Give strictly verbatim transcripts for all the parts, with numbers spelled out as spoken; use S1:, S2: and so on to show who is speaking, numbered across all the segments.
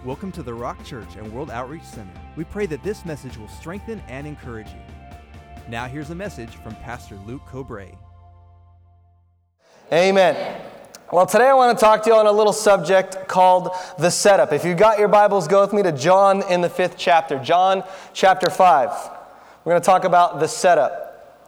S1: Welcome to the Rock Church and World Outreach Center. We pray that this message will strengthen and encourage you. Now here's a message from Pastor Luke Cobrae.
S2: Amen. Well, today I want to talk to you on a little subject called the setup. If you've got your Bibles, go with me to John in the fifth chapter. John chapter five. We're going to talk about the setup.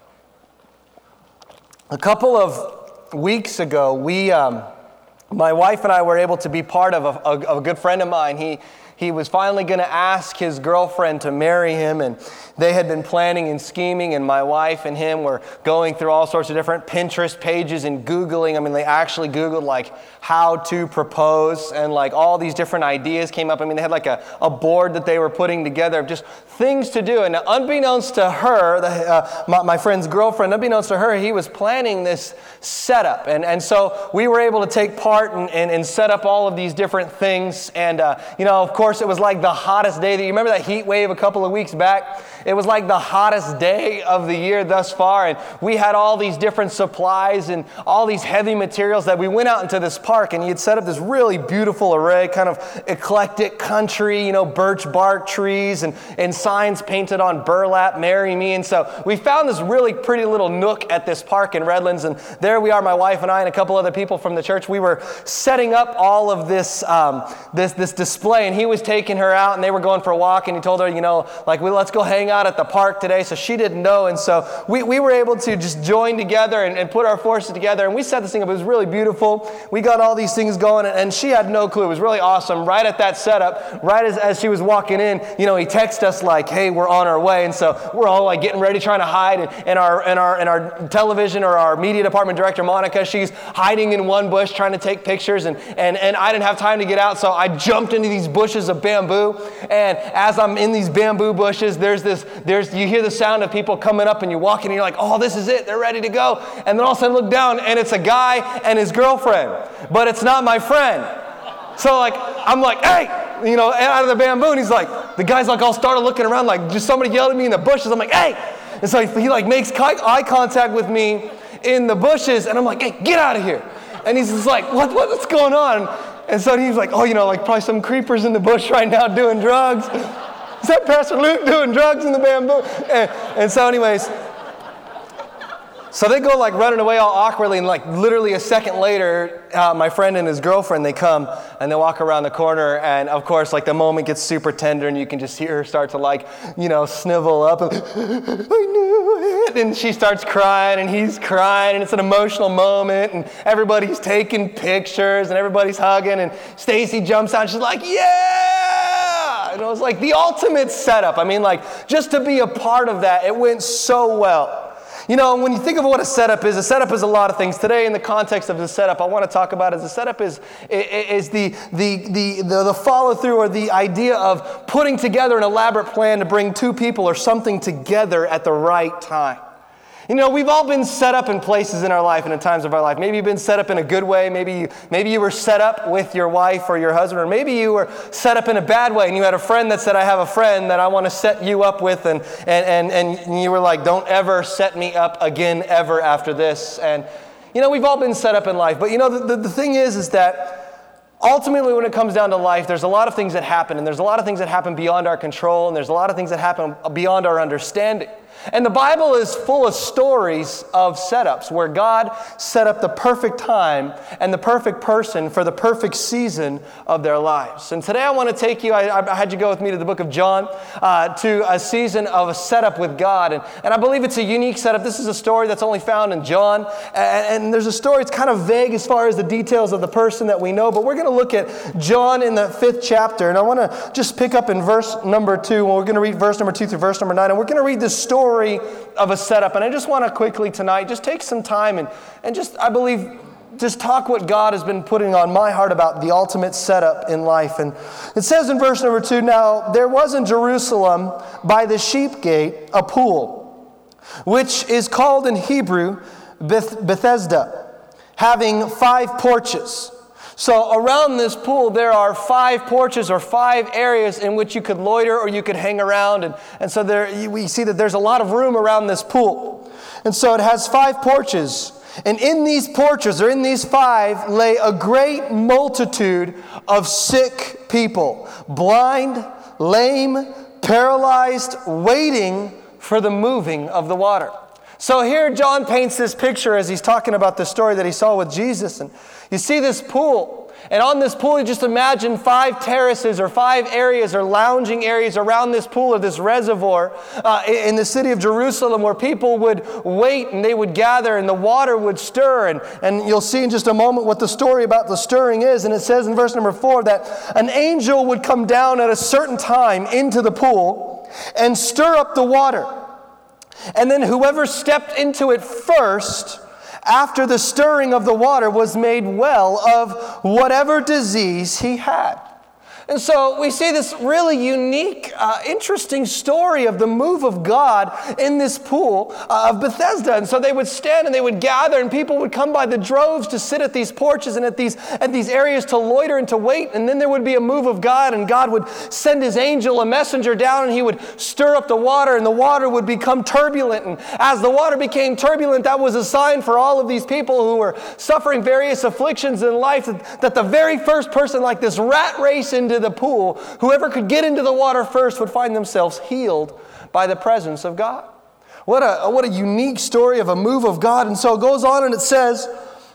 S2: A couple of weeks ago, we... Um, My wife and I were able to be part of a, a, of a good friend of mine. He he was finally going to ask his girlfriend to marry him, and they had been planning and scheming, and my wife and him were going through all sorts of different Pinterest pages and Googling. I mean, they actually Googled, like, how to propose, and, like, all these different ideas came up. I mean, they had, like, a, a board that they were putting together of just things to do. And unbeknownst to her, the, uh, my, my friend's girlfriend, unbeknownst to her, he was planning this setup. And, and so we were able to take part and, and, and set up all of these different things. And, uh, you know, of course, it was like the hottest day. That, you remember that heat wave a couple of weeks back? It was like the hottest day of the year thus far. And we had all these different supplies and all these heavy materials that we went out into this park, and he had set up this really beautiful array, kind of eclectic country, you know, birch bark trees and, and signs painted on burlap, marry me. And so we found this really pretty little nook at this park in Redlands, and there we are, my wife and I and a couple other people from the church. We were setting up all of this um, this this display, and he was taking her out, and they were going for a walk, and he told her, you know, like, well, let's go hang out at the park today. So she didn't know, and so we, we were able to just join together and, and put our forces together, and we set this thing up. It was really beautiful. We got all these things going, and, and she had no clue. It was really awesome. Right at that setup, right as, as she was walking in, you know, he texted us like, hey, we're on our way. And so we're all like getting ready, trying to hide, and, and our and our and our television or our media department director, Monica, she's hiding in one bush trying to take pictures, and and and I didn't have time to get out, so I jumped into these bushes of bamboo. And as I'm in these bamboo bushes, there's this There's you hear the sound of people coming up, and you walk in, and you're like, oh, this is it. They're ready to go. And then all of a sudden look down, and it's a guy and his girlfriend. But it's not my friend. So, like, I'm like, hey, you know, out of the bamboo. And he's like, the guy's like, all started looking around, like, just somebody yelled at me in the bushes. I'm like, hey. And so he, he like, makes eye contact with me in the bushes. And I'm like, hey, get out of here. And he's just like, what, what what's going on? And so he's like, oh, you know, like, probably some creepers in the bush right now doing drugs. Is that Pastor Luke doing drugs in the bamboo? And, and so anyways, so they go like running away all awkwardly, and like literally a second later, uh, my friend and his girlfriend, they come and they walk around the corner, and of course, like the moment gets super tender, and you can just hear her start to like, you know, snivel up, and I knew it, and she starts crying, and he's crying, and it's an emotional moment, and everybody's taking pictures, and everybody's hugging, and Stacy jumps out, and she's like, yeah! And it was like the ultimate setup. I mean, like, just to be a part of that, it went so well. You know, when you think of what a setup is, a setup is a lot of things. Today, in the context of the setup, I want to talk about is a setup is is the the the the, the follow through, or the idea of putting together an elaborate plan to bring two people or something together at the right time. You know, we've all been set up in places in our life and in times of our life. Maybe you've been set up in a good way. Maybe you, maybe you were set up with your wife or your husband, or maybe you were set up in a bad way, and you had a friend that said, I have a friend that I want to set you up with, and and and, and you were like, don't ever set me up again ever after this. And, you know, we've all been set up in life. But, you know, the, the, the thing is, is that ultimately, when it comes down to life, there's a lot of things that happen, and there's a lot of things that happen beyond our control, and there's a lot of things that happen beyond our understanding. And the Bible is full of stories of setups where God set up the perfect time and the perfect person for the perfect season of their lives. And today I want to take you, I, I had you go with me to the book of John, uh, to a season of a setup with God. And, and I believe it's a unique setup. This is a story that's only found in John. And, and there's a story, it's kind of vague as far as the details of the person that we know. But we're going to look at John in the fifth chapter. And I want to just pick up in verse number two. And we're going to read verse number two through verse number nine. And we're going to read this story of a setup. And I just want to quickly tonight just take some time and, and just, I believe, just talk what God has been putting on my heart about the ultimate setup in life. And it says in verse number two, now there was in Jerusalem by the sheep gate a pool, which is called in Hebrew Beth- Bethesda, having five porches. So around this pool, there are five porches or five areas in which you could loiter or you could hang around. And, and so there we see that there's a lot of room around this pool. And so it has five porches. And in these porches, or in these five, lay a great multitude of sick people, blind, lame, paralyzed, waiting for the moving of the water. So here John paints this picture as he's talking about the story that he saw with Jesus. And you see this pool. And on this pool, you just imagine five terraces or five areas or lounging areas around this pool or this reservoir uh, in the city of Jerusalem, where people would wait and they would gather and the water would stir. And, and you'll see in just a moment what the story about the stirring is. And it says in verse number four that an angel would come down at a certain time into the pool and stir up the water. And then whoever stepped into it first, after the stirring of the water, was made well of whatever disease he had. And so we see this really unique, uh, interesting story of the move of God in this pool uh, of Bethesda. And so they would stand and they would gather, and people would come by the droves to sit at these porches and at these at these areas to loiter and to wait. And then there would be a move of God, and God would send his angel, a messenger, down, and he would stir up the water, and the water would become turbulent. And as the water became turbulent, that was a sign for all of these people who were suffering various afflictions in life that, that the very first person, like this rat race into the pool, whoever could get into the water first would find themselves healed by the presence of God. What a, what a unique story of a move of God. And so it goes on and it says,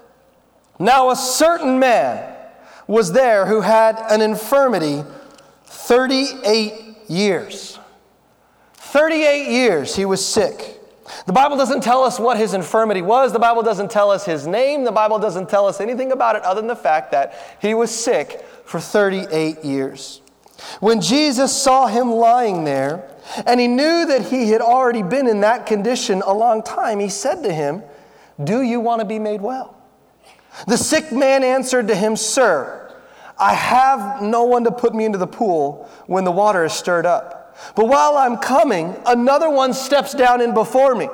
S2: now a certain man was there who had an infirmity thirty-eight years. thirty-eight years he was sick. The Bible doesn't tell us what his infirmity was. The Bible doesn't tell us his name. The Bible doesn't tell us anything about it other than the fact that he was sick for thirty-eight years. When Jesus saw him lying there, and he knew that he had already been in that condition a long time, he said to him, "Do you want to be made well?" The sick man answered to him, "Sir, I have no one to put me into the pool when the water is stirred up. But while I'm coming, another one steps down in before me."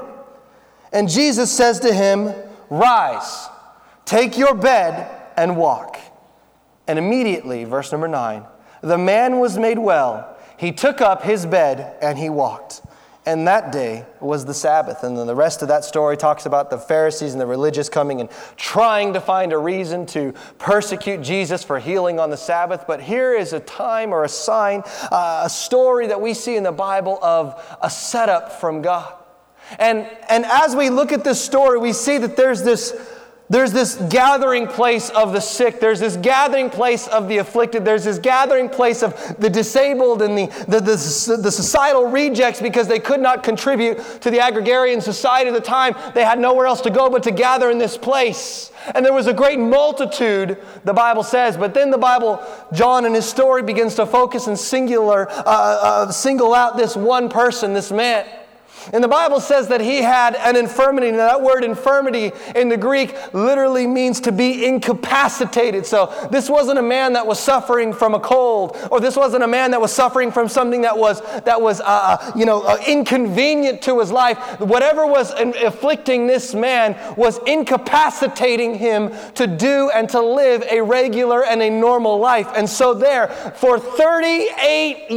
S2: And Jesus says to him, "Rise, take your bed and walk." And immediately, verse number nine, the man was made well. He took up his bed and he walked. And that day was the Sabbath. And then the rest of that story talks about the Pharisees and the religious coming and trying to find a reason to persecute Jesus for healing on the Sabbath. But here is a time or a sign, uh, a story that we see in the Bible of a setup from God. And, and as we look at this story, we see that there's this There's this gathering place of the sick. There's this gathering place of the afflicted. There's this gathering place of the disabled and the, the, the, the societal rejects, because they could not contribute to the agrarian society of the time. They had nowhere else to go but to gather in this place. And there was a great multitude, the Bible says. But then the Bible, John in his story, begins to focus and singular, uh, uh, single out this one person, this man. And the Bible says that he had an infirmity. Now that word infirmity in the Greek literally means to be incapacitated. So this wasn't a man that was suffering from a cold, or this wasn't a man that was suffering from something that was that was uh, you know uh, inconvenient to his life. Whatever was afflicting this man was incapacitating him to do and to live a regular and a normal life. And so there, for thirty-eight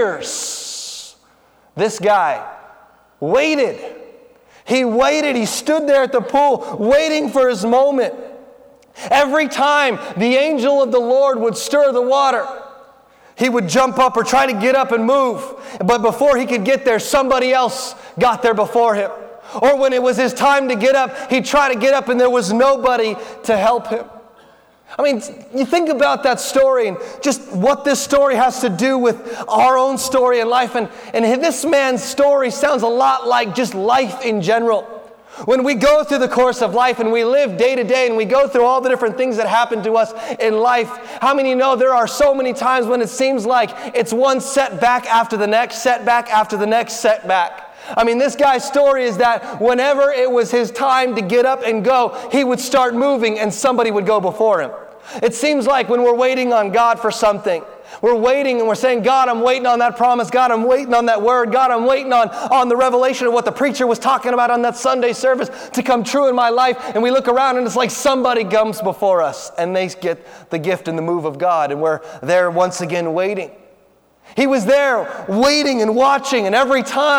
S2: years, this guy waited. He waited. He stood there at the pool waiting for his moment. Every time the angel of the Lord would stir the water, he would jump up or try to get up and move. But before he could get there, somebody else got there before him. Or when it was his time to get up, he'd try to get up and there was nobody to help him. I mean, you think about that story and just what this story has to do with our own story in life. And, and this man's story sounds a lot like just life in general. When we go through the course of life and we live day to day and we go through all the different things that happen to us in life, how many know there are so many times when it seems like it's one setback after the next, setback after the next setback? I mean, this guy's story is that whenever it was his time to get up and go, he would start moving and somebody would go before him. It seems like when we're waiting on God for something, we're waiting and we're saying, "God, I'm waiting on that promise. God, I'm waiting on that word. God, I'm waiting on, on the revelation of what the preacher was talking about on that Sunday service to come true in my life." And we look around and it's like somebody comes before us and they get the gift and the move of God, and we're there once again waiting. He was there waiting and watching, and every time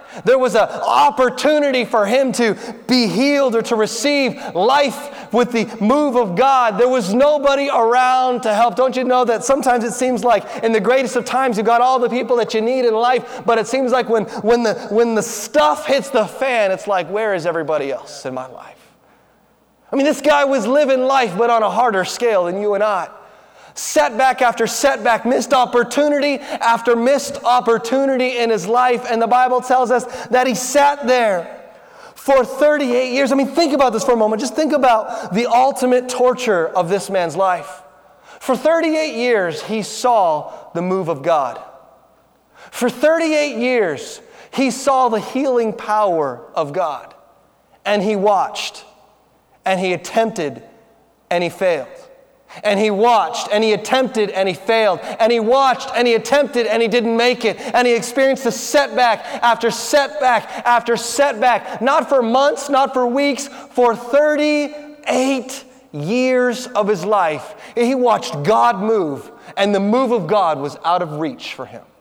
S2: There was an opportunity for him to be healed or to receive life with the move of God. There was nobody around to help. Don't you know that sometimes it seems like in the greatest of times you've got all the people that you need in life, but it seems like when, when, the, when the stuff hits the fan, it's like, where is everybody else in my life? I mean, this guy was living life, but on a harder scale than you and I. Setback after setback, missed opportunity after missed opportunity in his life. And the Bible tells us that he sat there for thirty-eight years. I mean, think about this for a moment. Just think about the ultimate torture of this man's life. For thirty-eight years, he saw the move of God. For thirty-eight years, he saw the healing power of God. And he watched, and he attempted, and he failed. And he watched, and he attempted, and he failed. And he watched, and he attempted, and he didn't make it. And he experienced a setback after setback after setback. Not for months, not for weeks, for thirty-eight years of his life. He watched God move, and the move of God was out of reach for him.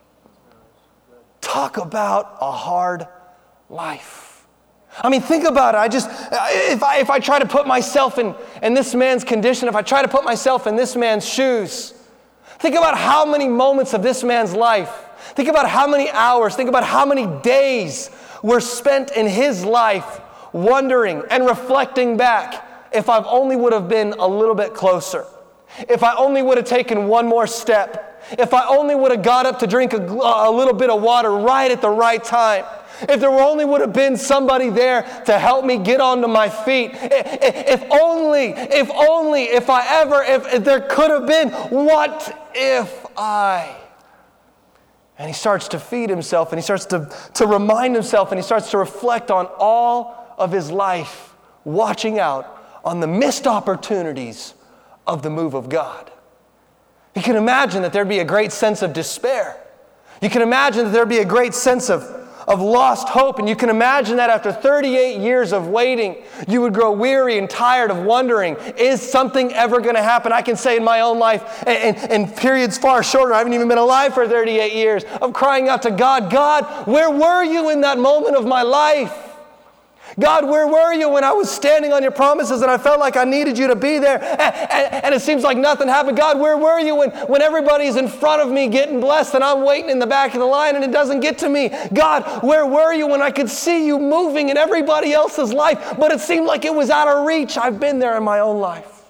S2: Talk about a hard life. I mean, think about it. I just, if I, if I try to put myself in, in this man's condition, if I try to put myself in this man's shoes, think about how many moments of this man's life, think about how many hours, think about how many days were spent in his life wondering and reflecting back, if I only would have been a little bit closer, if I only would have taken one more step, if I only would have got up to drink a, a little bit of water right at the right time. If there only would have been somebody there to help me get onto my feet. If only, if only, if I ever, if, if there could have been, what if I? And he starts to feed himself, and he starts to, to remind himself, and he starts to reflect on all of his life, watching out on the missed opportunities of the move of God. You can imagine that there'd be a great sense of despair. You can imagine that there'd be a great sense of of lost hope. And you can imagine that after thirty-eight years of waiting, you would grow weary and tired of wondering, is something ever going to happen? I can say in my own life, and in periods far shorter, I haven't even been alive for thirty-eight years, of crying out to God, God, where were you in that moment of my life? God, where were you when I was standing on your promises and I felt like I needed you to be there, and, and, and it seems like nothing happened? God, where were you when, when everybody's in front of me getting blessed and I'm waiting in the back of the line and it doesn't get to me? God, where were you when I could see you moving in everybody else's life, but it seemed like it was out of reach? I've been there in my own life.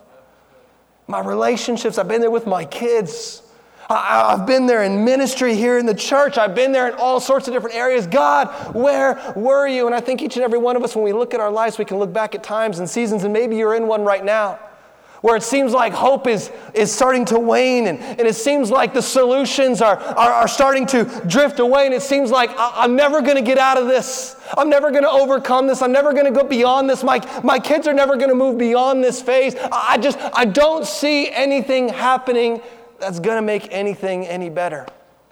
S2: My relationships, I've been there with my kids. I've been there in ministry here in the church. I've been there in all sorts of different areas. God, where were you? And I think each and every one of us, when we look at our lives, we can look back at times and seasons, and maybe you're in one right now, where it seems like hope is, is starting to wane, and, and it seems like the solutions are, are, are starting to drift away, and it seems like I, I'm never going to get out of this. I'm never going to overcome this. I'm never going to go beyond this. My, my kids are never going to move beyond this phase. I just, I don't see anything happening that's going to make anything any better.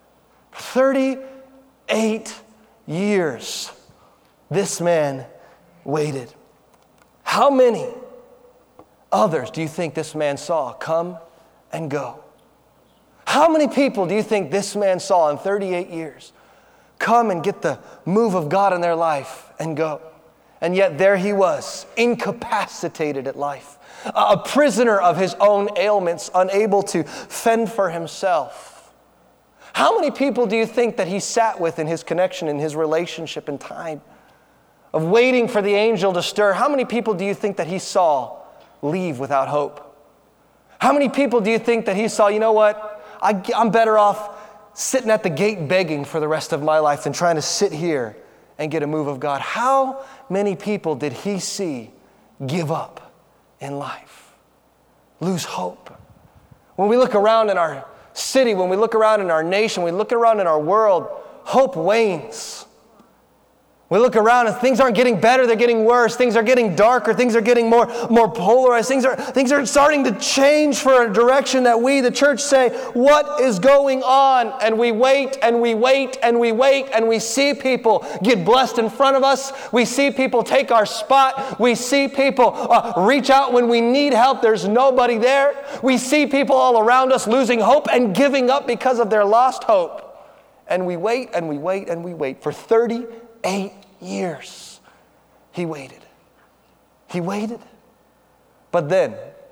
S2: thirty-eight years this man waited. How many others do you think this man saw come and go? How many people do you think this man saw in thirty-eight years come and get the move of God in their life and go? And yet there he was, incapacitated at life. A prisoner of his own ailments, unable to fend for himself. How many people do you think that he sat with in his connection, in his relationship and time of waiting for the angel to stir? How many people do you think that he saw leave without hope? How many people do you think that he saw, you know what, I, I'm better off sitting at the gate begging for the rest of my life than trying to sit here and get a move of God? How many people did he see give up in life, lose hope? When we look around in our city, when we look around in our nation, we look around in our world, hope wanes. We look around and things aren't getting better, they're getting worse. Things are getting darker, things are getting more, more polarized. Things are, things are starting to change for a direction that we, the church, say, what is going on? And we wait and we wait and we wait and we see people get blessed in front of us. We see people take our spot. We see people uh, reach out when we need help. There's nobody there. We see people all around us losing hope and giving up because of their lost hope. And we wait and we wait and we wait for thirty thirty-eight years, he waited. He waited. But then,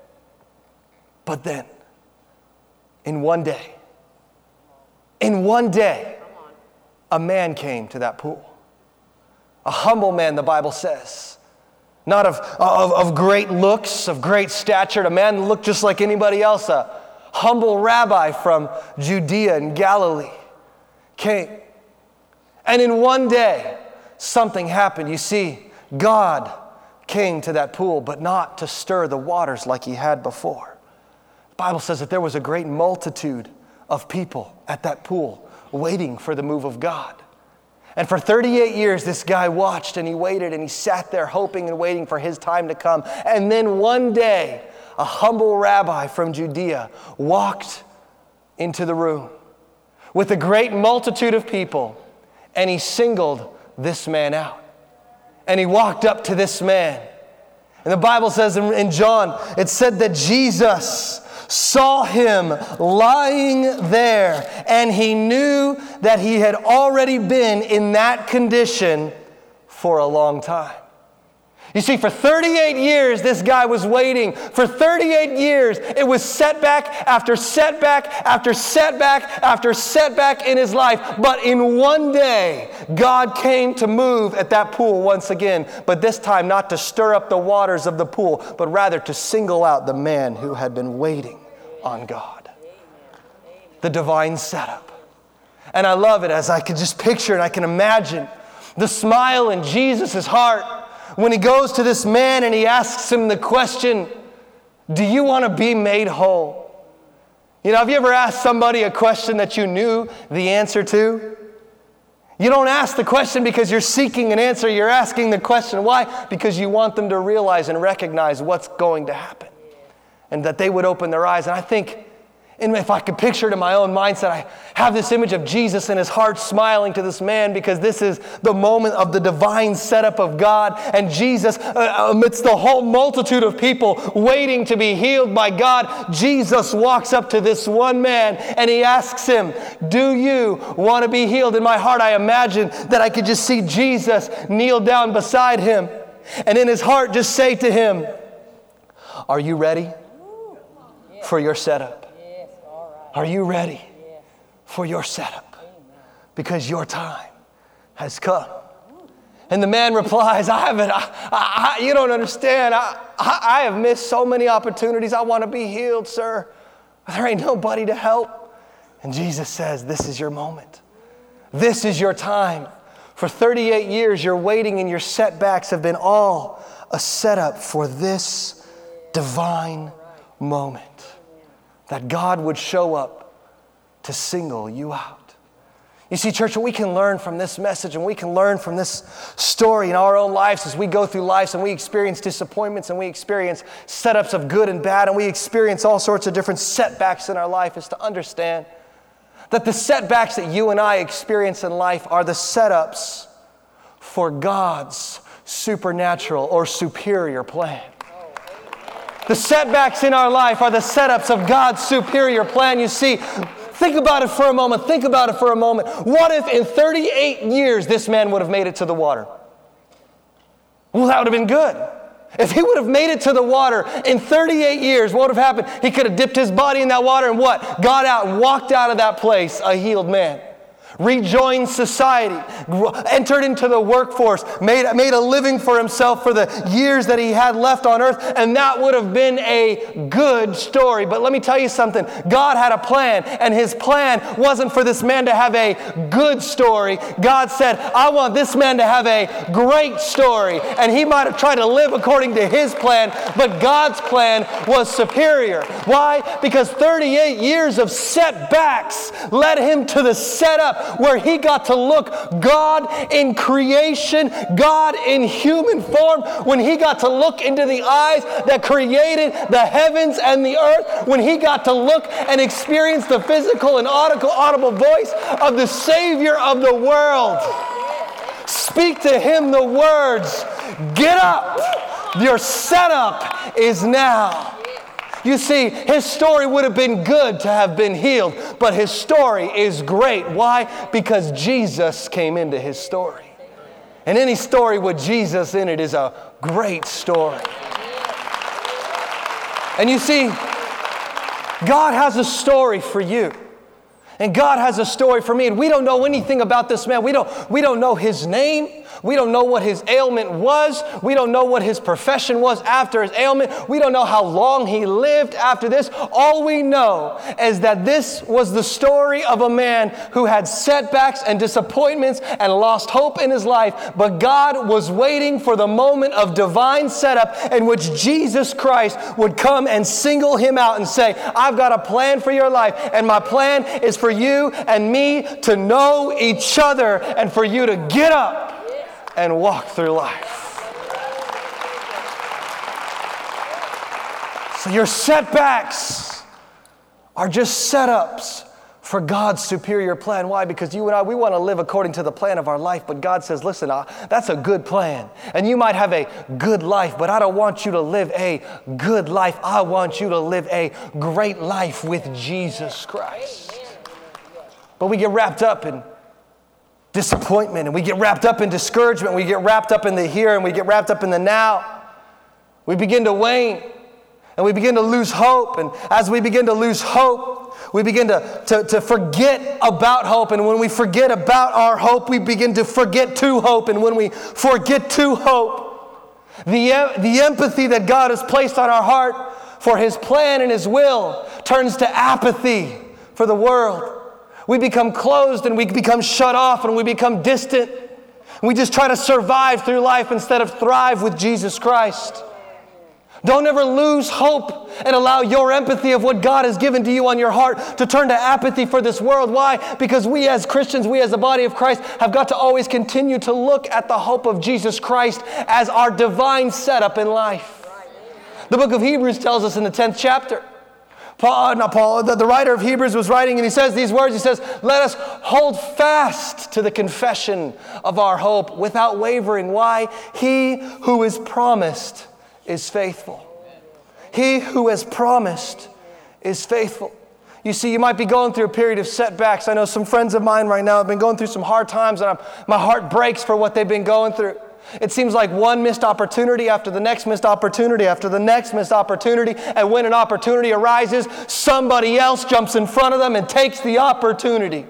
S2: but then, in one day, in one day, a man came to that pool. A humble man, the Bible says. Not of, of, of great looks, of great stature. A man that looked just like anybody else. A humble rabbi from Judea and Galilee came. And in one day, something happened. You see, God came to that pool, but not to stir the waters like he had before. The Bible says that there was a great multitude of people at that pool waiting for the move of God. And for thirty-eight years, this guy watched and he waited and he sat there hoping and waiting for his time to come. And then one day, a humble rabbi from Judea walked into the room with a great multitude of people, and he singled this man out. And he walked up to this man. And the Bible says in, in John, it said that Jesus saw him lying there, and he knew that he had already been in that condition for a long time. You see, for thirty-eight years, this guy was waiting. For thirty-eight years, it was setback after setback after setback after setback in his life. But in one day, God came to move at that pool once again. But this time, not to stir up the waters of the pool, but rather to single out the man who had been waiting on God. The divine setup. And I love it as I can just picture and I can imagine the smile in Jesus' heart when he goes to this man and he asks him the question, do you want to be made whole? You know, have you ever asked somebody a question that you knew the answer to? You don't ask the question because you're seeking an answer. You're asking the question. Why? Because you want them to realize and recognize what's going to happen and that they would open their eyes. And I think, and if I could picture it in my own mindset, I have this image of Jesus and his heart smiling to this man because this is the moment of the divine setup of God. And Jesus, uh, amidst the whole multitude of people waiting to be healed by God, Jesus walks up to this one man and he asks him, do you want to be healed? In my heart, I imagine that I could just see Jesus kneel down beside him and in his heart just say to him, are you ready for your setup? Are you ready for your setup? Because your time has come. And the man replies, I haven't, I, I, you don't understand. I, I, I have missed so many opportunities. I want to be healed, sir. There ain't nobody to help. And Jesus says, this is your moment. This is your time. For thirty-eight years, your waiting and your setbacks have been all a setup for this divine moment. That God would show up to single you out. You see, church, we can learn from this message and we can learn from this story in our own lives as we go through life and we experience disappointments and we experience setups of good and bad and we experience all sorts of different setbacks in our life, is to understand that the setbacks that you and I experience in life are the setups for God's supernatural or superior plan. The setbacks in our life are the setups of God's superior plan. You see, think about it for a moment. Think about it for a moment. What if in thirty-eight years this man would have made it to the water? Well, that would have been good. If he would have made it to the water in thirty-eight years, what would have happened? He could have dipped his body in that water and what? Got out and walked out of that place a healed man. Rejoined society, entered into the workforce, made, made a living for himself for the years that he had left on earth, and that would have been a good story. But let me tell you something. God had a plan, and his plan wasn't for this man to have a good story. God said, I want this man to have a great story. And he might have tried to live according to his plan, but God's plan was superior. Why? Because thirty-eight years of setbacks led him to the setup where he got to look God in creation, God in human form, when he got to look into the eyes that created the heavens and the earth, when he got to look and experience the physical and audible, audible voice of the Savior of the world. Speak to him the words, get up, your setup is now. You see, his story would have been good to have been healed, but his story is great. Why? Because Jesus came into his story. And any story with Jesus in it is a great story. And you see, God has a story for you. And God has a story for me. And we don't know anything about this man. We don't, we don't know his name. We don't know what his ailment was. We don't know what his profession was after his ailment. We don't know how long he lived after this. All we know is that this was the story of a man who had setbacks and disappointments and lost hope in his life. But God was waiting for the moment of divine setup in which Jesus Christ would come and single him out and say, I've got a plan for your life. And my plan is for you and me to know each other and for you to get up and walk through life. So your setbacks are just setups for God's superior plan. Why? Because you and I, we want to live according to the plan of our life, but God says, listen, uh, that's a good plan. And you might have a good life, but I don't want you to live a good life. I want you to live a great life with Jesus Christ. But we get wrapped up in disappointment, and we get wrapped up in discouragement, we get wrapped up in the here, and we get wrapped up in the now. We begin to wane, and we begin to lose hope, and as we begin to lose hope, we begin to, to, to forget about hope, and when we forget about our hope, we begin to forget to hope, and when we forget to hope, the, the empathy that God has placed on our heart for His plan and His will turns to apathy for the world. We become closed and we become shut off and we become distant. We just try to survive through life instead of thrive with Jesus Christ. Don't ever lose hope and allow your empathy of what God has given to you on your heart to turn to apathy for this world. Why? Because we as Christians, we as the body of Christ, have got to always continue to look at the hope of Jesus Christ as our divine setup in life. The book of Hebrews tells us in the tenth chapter, Paul, not Paul, the, the writer of Hebrews was writing and he says these words, he says, let us hold fast to the confession of our hope without wavering. Why? He who is promised is faithful. He who has promised is faithful. You see, you might be going through a period of setbacks. I know some friends of mine right now have been going through some hard times and I'm, my heart breaks for what they've been going through. It seems like one missed opportunity after the next missed opportunity after the next missed opportunity. And when an opportunity arises, somebody else jumps in front of them and takes the opportunity.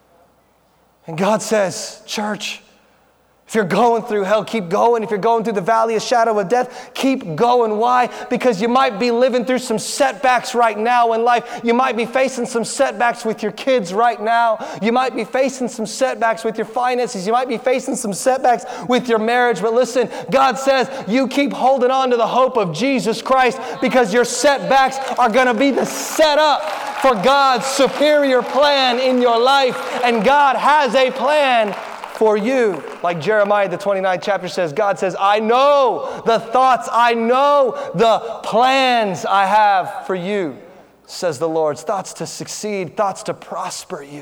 S2: And God says, church, if you're going through hell, keep going. If you're going through the valley of shadow of death, keep going. Why? Because you might be living through some setbacks right now in life. You might be facing some setbacks with your kids right now. You might be facing some setbacks with your finances. You might be facing some setbacks with your marriage. But listen, God says you keep holding on to the hope of Jesus Christ because your setbacks are going to be the setup for God's superior plan in your life. And God has a plan for you. Like Jeremiah, the twenty-ninth chapter says, God says, I know the thoughts, I know the plans I have for you, says the Lord. Thoughts to succeed, thoughts to prosper you.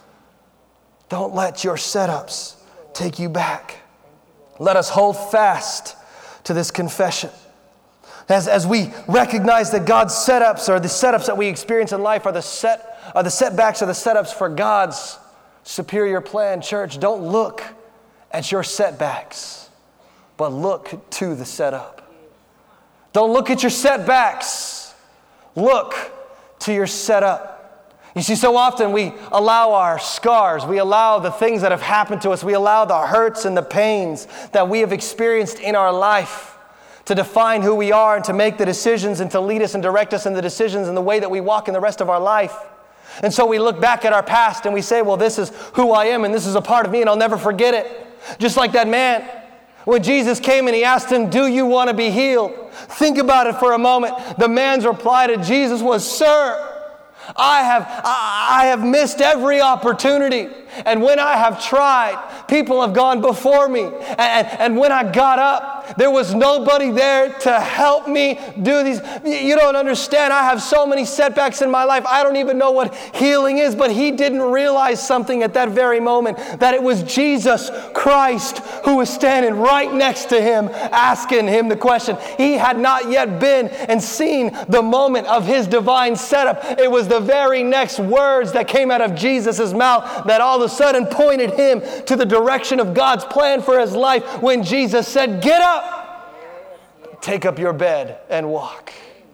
S2: Don't let your setups take you back. Let us hold fast to this confession. As, as we recognize that God's setups, or the setups that we experience in life, are the set, are the setbacks, or the setups for God's superior plan. Church, don't look at your setbacks, but look to the setup. Don't look at your setbacks. Look to your setup. You see, so often we allow our scars, we allow the things that have happened to us, we allow the hurts and the pains that we have experienced in our life to define who we are and to make the decisions and to lead us and direct us in the decisions and the way that we walk in the rest of our life. And so we look back at our past and we say, well, this is who I am and this is a part of me and I'll never forget it. Just like that man, when Jesus came and he asked him, do you want to be healed? Think about it for a moment. The man's reply to Jesus was, sir, I have, I, I have missed every opportunity. And when I have tried, people have gone before me. And, and when I got up, There was nobody there to help me do these. You don't understand. I have so many setbacks in my life. I don't even know what healing is. But he didn't realize something at that very moment, that it was Jesus Christ who was standing right next to him, asking him the question. He had not yet been and seen the moment of his divine setup. It was the very next words that came out of Jesus' mouth that all of a sudden pointed him to the direction of God's plan for his life, when Jesus said, "Get up, take up your bed and walk."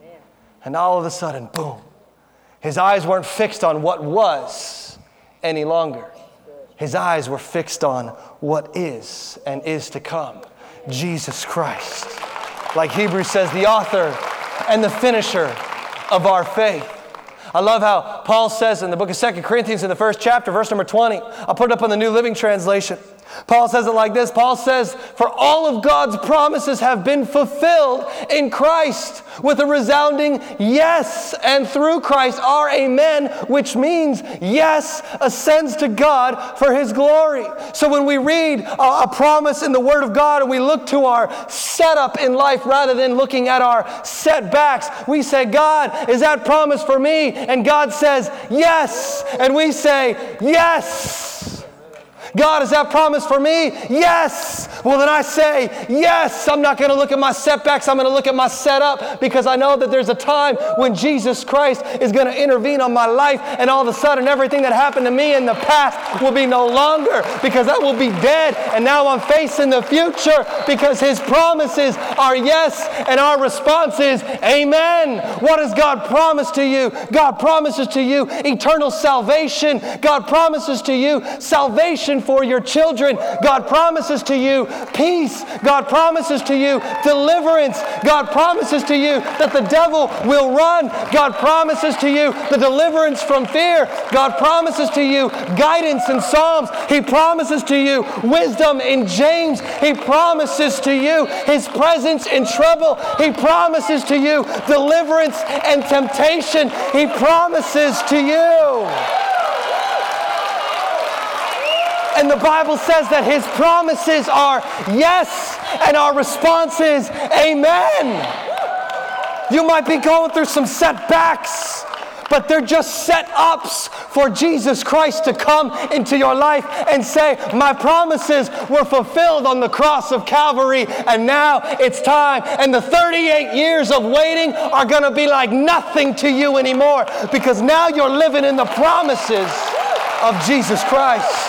S2: And all of a sudden, boom, his eyes weren't fixed on what was any longer. His eyes were fixed on what is and is to come, Jesus Christ. Like Hebrews says, the author and the finisher of our faith. I love how Paul says in the book of Second Corinthians in the first chapter, verse number twenty. I'll put it up on the New Living Translation. Paul says it like this. Paul says, "For all of God's promises have been fulfilled in Christ with a resounding yes, and through Christ our amen," which means yes ascends to God for his glory. So when we read a, a promise in the Word of God and we look to our setup in life rather than looking at our setbacks, we say, "God, is that promise for me?" And God says, "Yes." And we say, "Yes." God, is that promise for me? Yes. Well, then I say, yes. I'm not going to look at my setbacks. I'm going to look at my setup, because I know that there's a time when Jesus Christ is going to intervene on my life, and all of a sudden everything that happened to me in the past will be no longer, because that will be dead, and now I'm facing the future, because his promises are yes, and our response is amen. What does God promise to you? God promises to you eternal salvation. God promises to you salvation for your children. God promises to you peace. God promises to you deliverance. God promises to you that the devil will run. God promises to you the deliverance from fear. God promises to you guidance in Psalms. He promises to you wisdom in James. He promises to you his presence in trouble. He promises to you deliverance and temptation. He promises to you. And the Bible says that his promises are yes, and our response is amen. You might be going through some setbacks, but they're just set-ups for Jesus Christ to come into your life and say, "My promises were fulfilled on the cross of Calvary, and now it's time." And the thirty-eight years of waiting are going to be like nothing to you anymore, because now you're living in the promises of Jesus Christ.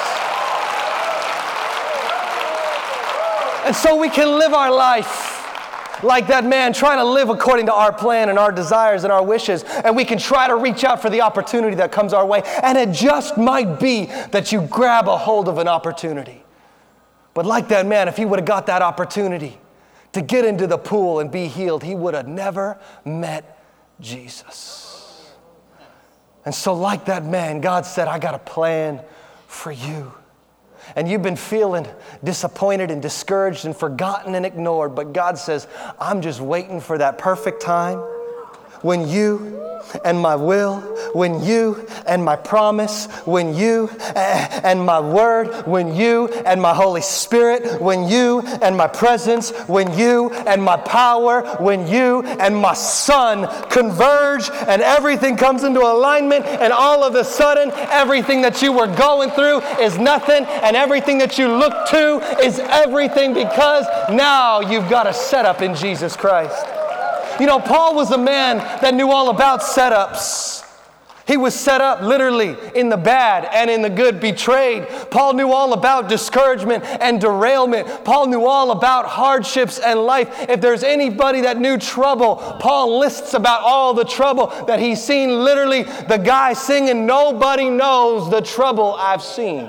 S2: And so we can live our life like that man, trying to live according to our plan and our desires and our wishes. And we can try to reach out for the opportunity that comes our way. And it just might be that you grab a hold of an opportunity. But like that man, if he would have got that opportunity to get into the pool and be healed, he would have never met Jesus. And so like that man, God said, "I got a plan for you." And you've been feeling disappointed and discouraged and forgotten and ignored. But God says, "I'm just waiting for that perfect time when you and my will, when you and my promise, when you and my word, when you and my Holy Spirit, when you and my presence, when you and my power, when you and my Son converge and everything comes into alignment, and all of a sudden everything that you were going through is nothing, and everything that you look to is everything, because now you've got a setup in Jesus Christ." You know, Paul was a man that knew all about setups. He was set up literally in the bad and in the good, betrayed. Paul knew all about discouragement and derailment. Paul knew all about hardships and life. If there's anybody that knew trouble, Paul lists about all the trouble that he's seen. Literally, the guy singing, "Nobody knows the trouble I've seen."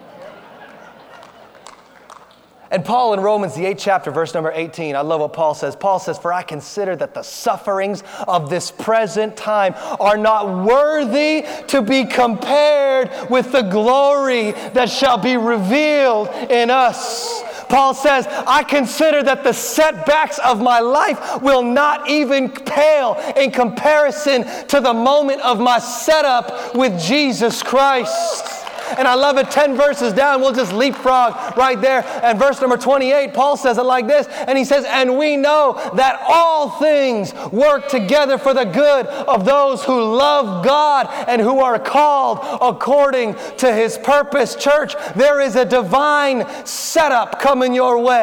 S2: And Paul in Romans, the eighth chapter, verse number eighteen, I love what Paul says. Paul says, "For I consider that the sufferings of this present time are not worthy to be compared with the glory that shall be revealed in us." Paul says, "I consider that the setbacks of my life will not even pale in comparison to the moment of my setup with Jesus Christ." And I love it, ten verses down, we'll just leapfrog right there. And verse number twenty-eight, Paul says it like this, and he says, and we know that all things work together for the good of those who love God and who are called according to His purpose. Church, there is a divine setup coming your way.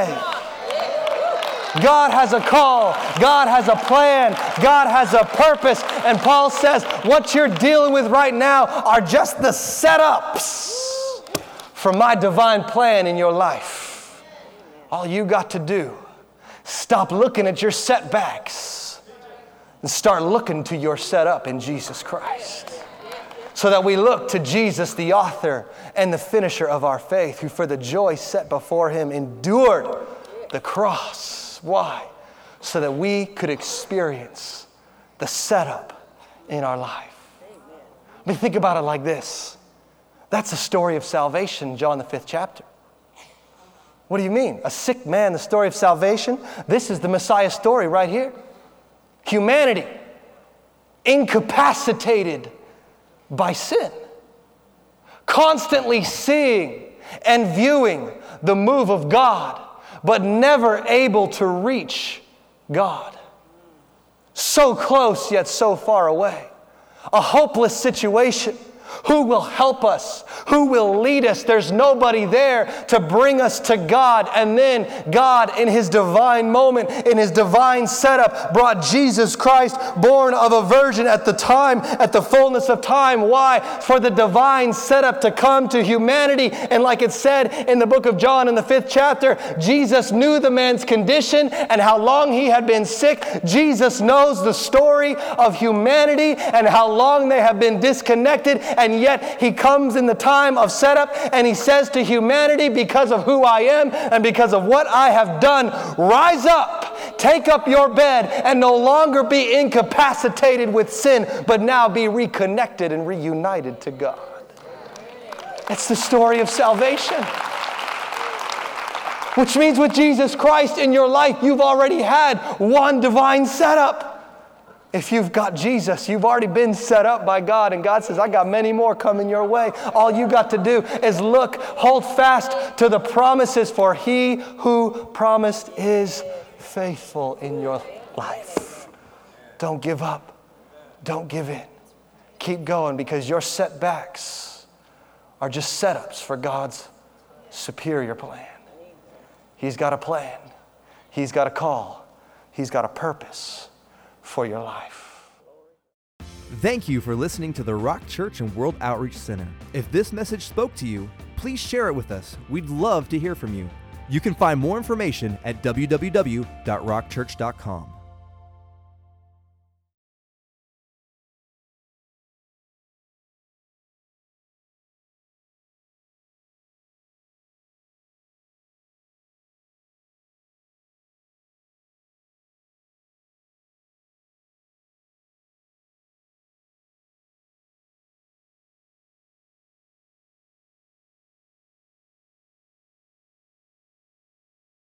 S2: God has a call. God has a plan. God has a purpose. And Paul says, what you're dealing with right now are just the setups for my divine plan in your life. All you got to do, stop looking at your setbacks and start looking to your setup in Jesus Christ. So that we look to Jesus, the author and the finisher of our faith, who for the joy set before Him endured the cross. Why? So that we could experience the setup in our life. I mean, think about it like this. That's the story of salvation, John the fifth chapter. What do you mean? A sick man, the story of salvation? This is the Messiah story right here. Humanity, incapacitated by sin, constantly seeing and viewing the move of God, but never able to reach God. So close, yet so far away. A hopeless situation. Who will help us? Who will lead us? There's nobody there to bring us to God. And then God, in His divine moment, in His divine setup, brought Jesus Christ, born of a virgin at the time, at the fullness of time. Why? For the divine setup to come to humanity. And like it said in the book of John in the fifth chapter, Jesus knew the man's condition and how long he had been sick. Jesus knows the story of humanity and how long they have been disconnected. And yet He comes in the time of setup and He says to humanity, because of who I am and because of what I have done, rise up, take up your bed, and no longer be incapacitated with sin, but now be reconnected and reunited to God. That's the story of salvation. Which means with Jesus Christ in your life, you've already had one divine setup. If you've got Jesus, you've already been set up by God, and God says, I got many more coming your way. All you got to do is look, hold fast to the promises, for He who promised is faithful in your life. Don't give up. Don't give in. Keep going, because your setbacks are just setups for God's superior plan. He's got a plan. He's got a call. He's got a purpose for your life.
S1: Thank you for listening to the Rock Church and World Outreach Center. If this message spoke to you, please share it with us. We'd love to hear from you. You can find more information at w w w dot rock church dot com.